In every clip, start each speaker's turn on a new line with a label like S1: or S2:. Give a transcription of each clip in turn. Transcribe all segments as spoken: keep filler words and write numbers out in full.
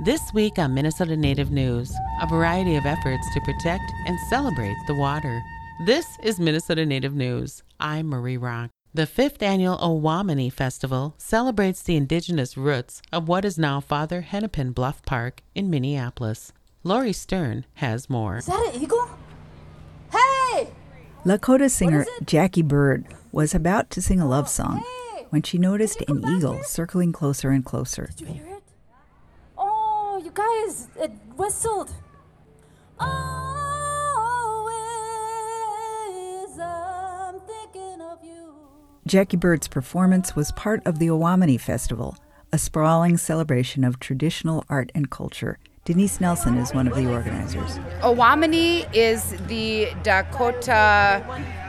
S1: This week on Minnesota Native News, a variety of efforts to protect and celebrate the water. This is Minnesota Native News. I'm Marie Rock. The fifth annual Owamini Festival celebrates the indigenous roots of what is now Father Hennepin Bluff Park in Minneapolis. Lori Stern has more.
S2: Is that an eagle? Hey!
S3: Lakota singer Jackie Bird was about to sing a love song hey! when she noticed an eagle here? circling closer and closer.
S2: Did you hear it? Oh, you guys, it whistled. Always I'm thinking of you.
S3: Jackie Bird's performance was part of the Owamini Festival, a sprawling celebration of traditional art and culture. Denise Nelson is one of the organizers.
S4: Owamini is the Dakota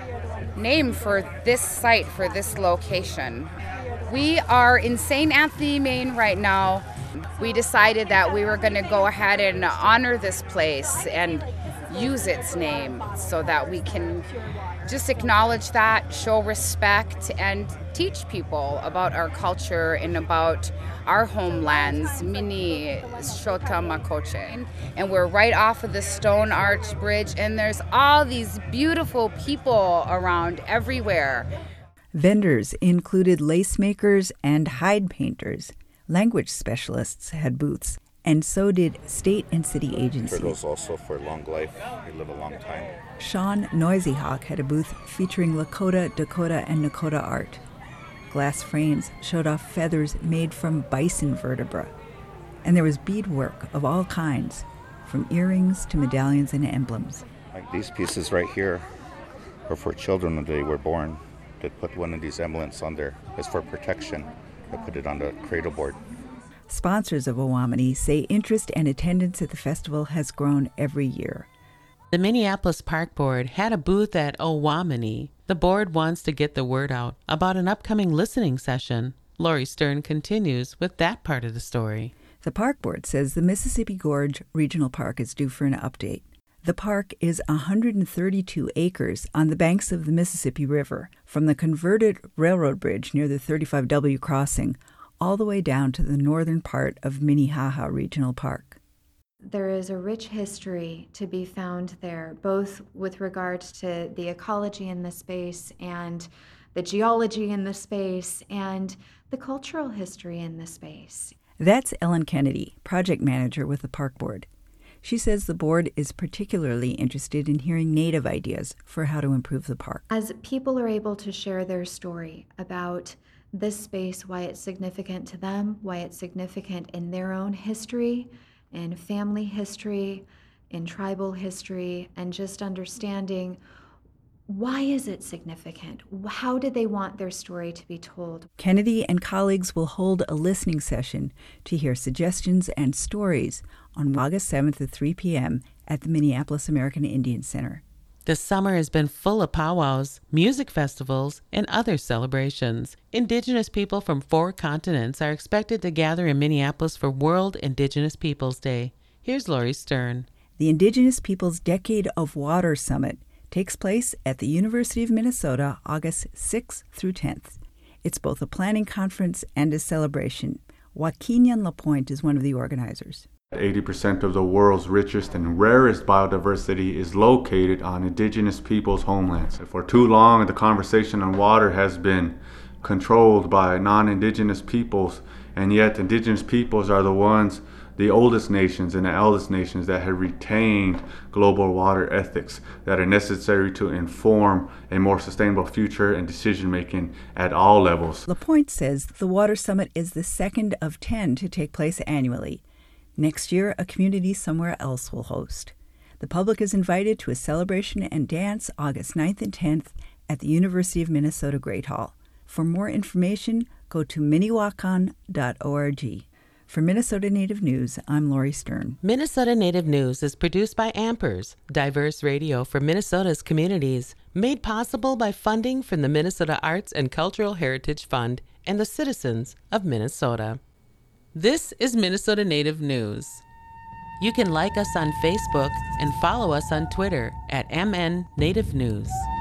S4: name for this site, for this location. We are in Saint Anthony, Maine right now. We decided that we were going to go ahead and honor this place and use its name so that we can just acknowledge that, show respect, and teach people about our culture and about our homelands, Mini Shota Makoche. And we're right off of the Stone Arch Bridge, and there's all these beautiful people around everywhere.
S3: Vendors included lace makers and hide painters. Language specialists had booths, and so did state and city agencies.
S5: Turtles also for long life. They live a long time.
S3: Sean Noisy-Hawk had a booth featuring Lakota, Dakota, and Nakota art. Glass frames showed off feathers made from bison vertebra. And there was beadwork of all kinds, from earrings to medallions and emblems.
S5: Like these pieces right here are for children when they were born. They put one of these emblems on there. It's for protection. They put it on the cradle board.
S3: Sponsors of Owamini say interest and attendance at the festival has grown every year.
S1: The Minneapolis Park Board had a booth at Owamini. The board wants to get the word out about an upcoming listening session. Lori Stern continues with that part of the story.
S3: The Park Board says the Mississippi Gorge Regional Park is due for an update. The park is one hundred thirty-two acres on the banks of the Mississippi River, from the converted railroad bridge near the thirty-five W crossing all the way down to the northern part of Minnehaha Regional Park.
S6: There is a rich history to be found there, both with regards to the ecology in the space and the geology in the space and the cultural history in the space.
S3: That's Ellen Kennedy, project manager with the Park Board. She says the board is particularly interested in hearing Native ideas for how to improve the park.
S6: As people are able to share their story about this space, why it's significant to them, why it's significant in their own history, in family history, in tribal history, and just understanding why is it significant? How did they want their story to be told?
S3: Kennedy and colleagues will hold a listening session to hear suggestions and stories on August seventh at three p.m. at the Minneapolis American Indian Center.
S1: The summer has been full of powwows, music festivals, and other celebrations. Indigenous people from four continents are expected to gather in Minneapolis for World Indigenous Peoples Day. Here's Lori Stern.
S3: The Indigenous Peoples Decade of Water Summit takes place at the University of Minnesota August sixth through tenth. It's both a planning conference and a celebration. Joaquinian Lapointe is one of the organizers.
S7: eighty percent of the world's richest and rarest biodiversity is located on indigenous peoples' homelands. For too long, the conversation on water has been controlled by non-indigenous peoples, and yet indigenous peoples are the ones, the oldest nations and the eldest nations that have retained global water ethics that are necessary to inform a more sustainable future and decision-making at all levels.
S3: Lapointe says the Water Summit is the second of ten to take place annually. Next year, a community somewhere else will host. The public is invited to a celebration and dance August ninth and tenth at the University of Minnesota Great Hall. For more information, go to minnewakan dot org. For Minnesota Native News, I'm Lori Stern.
S1: Minnesota Native News is produced by Ampers, diverse radio for Minnesota's communities, made possible by funding from the Minnesota Arts and Cultural Heritage Fund and the citizens of Minnesota. This is Minnesota Native News. You can like us on Facebook and follow us on Twitter at M N Native News.